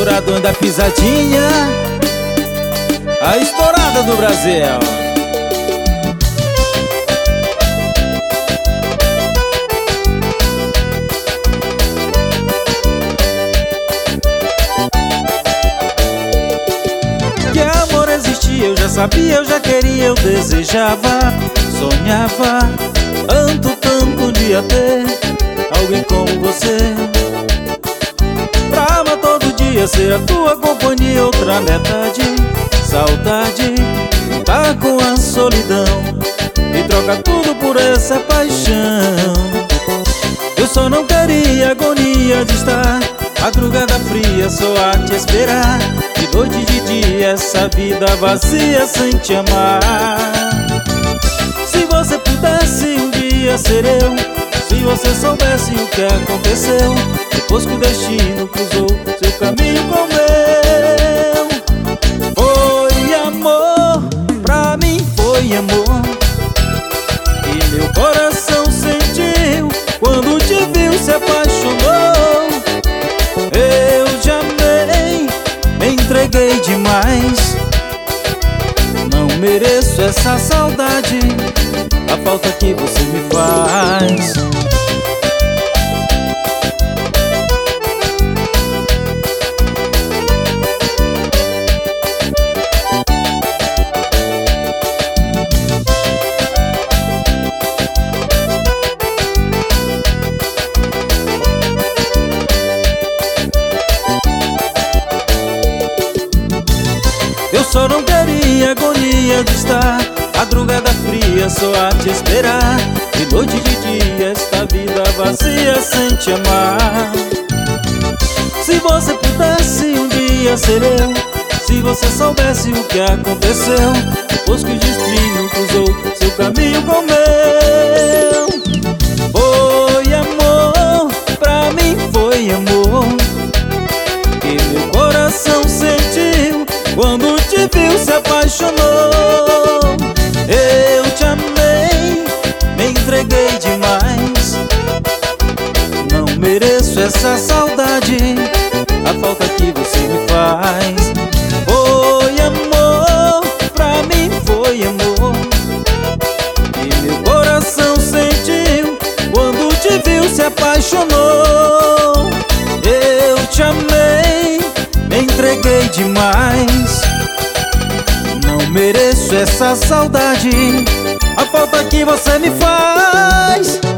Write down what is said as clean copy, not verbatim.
Estouradão da pisadinha, a estourada do Brasil. Que amor existia, eu já sabia, eu já queria, eu desejava, sonhava tanto um dia ter alguém como você, pra amar todo dia, ser a tua companhia. Outra metade, saudade, tá com a solidão e troca tudo por essa paixão. Eu só não queria agonia de estar madrugada fria só a te esperar, de noite e de dia essa vida vazia sem te amar. Se você pudesse um dia ser eu, se você soubesse o que aconteceu depois que o destino cruzou seu caminho com o meu. Foi amor, pra mim foi amor, e meu coração sentiu quando te viu, se apaixonou. Eu te amei, me entreguei demais, não mereço essa saudade, a falta que você me faz. Eu só não queria agonia de estar madrugada fria só a te esperar, de noite e de dia esta vida vazia sem te amar. Se você pudesse um dia ser eu, se você soubesse o que aconteceu depois que o destino cruzou seu caminho com o meu. Foi amor, pra mim foi amor, que meu coração sentiu quando te viu, se apaixonou. Eu te amei, me entreguei demais, não mereço essa saudade, a falta que você me faz. Foi amor, pra mim foi amor, e meu coração sentiu quando te viu, se apaixonou. Eu te amei, me entreguei demais, não mereço essa saudade, a falta que você me faz.